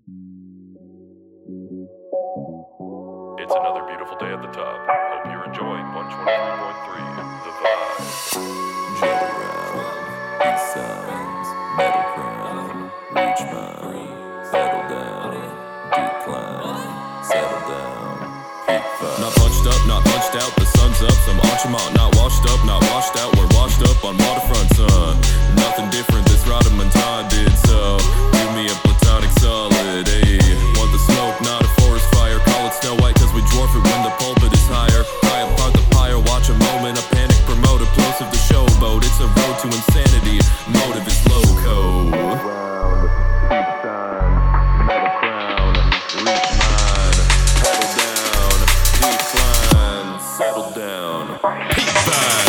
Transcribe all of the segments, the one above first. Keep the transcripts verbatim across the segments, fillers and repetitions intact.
It's another beautiful day at the top. Hope you're enjoying one twenty-three point three, The Vibe. Jet around, peace signs, metal crown, reach mine, settle down, decline, settle down, peak five. Not punched up, not punched out, the sun's up, some Archimont, not washed up, not washed out, we're washed up on waterfront, son. Nothing different, this Rodman Todd did, so give me a platonic solid, ayy. Want the smoke, not a forest fire, call it Snow White cause we dwarf it when the pulpit is higher. Pry apart the pyre, watch a moment, a panic promote, plosive the showboat, it's a road to insanity, motive is loco. Round, peace sign, metal crown, reach mine, pedal down, decline, settle down, peak five.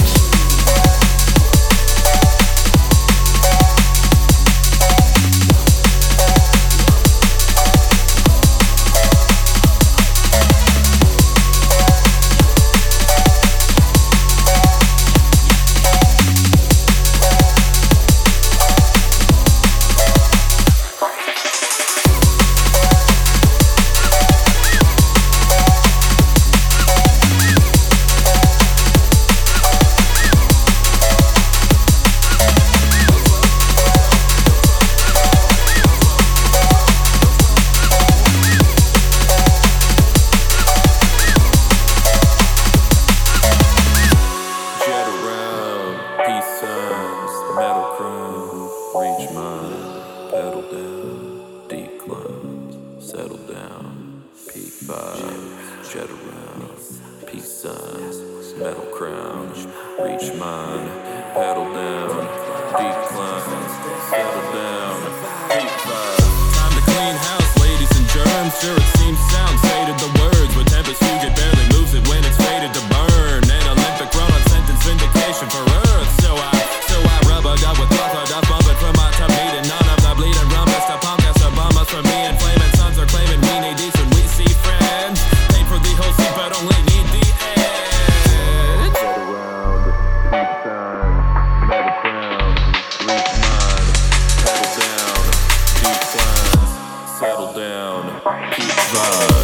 Metal crown, reach mine, pedal down, declines, settle down, peak vibes, jet around, peace signs, metal crown, reach mine, pedal down, declines, settle down, peak vibes. Time to clean house, ladies and germs, sure it seems sound, faded the words, but Tempest Fugit barely moves it when it's faded to burn, an Olympic run on sentence vindication for Earth, so I up with thoughts, I just bump it from my top meeting. None of the bleeding rum, that's the punk, that's the bombers from me. And flaming sons are claiming we need these when we see friends. Paid for the whole seat, but only need the edge. Get around, peace sign, metal crown, reach mine, pedal down, decline, settle down, peak vibe.